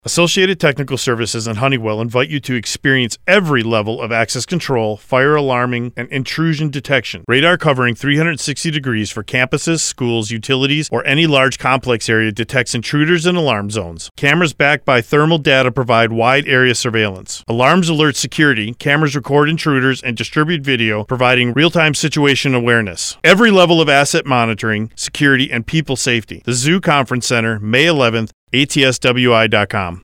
Associated Technical Services and Honeywell invite you to experience every level of access control, fire alarming, and intrusion detection. Radar covering 360 degrees for campuses, schools, utilities, or any large complex area detects intruders and alarm zones. Cameras backed by thermal data provide wide area surveillance. Alarms alert security, cameras record intruders, and distribute video, providing real-time situation awareness. Every level of asset monitoring, security, and people safety. The Zoo Conference Center, May 11th, ATSWI.com.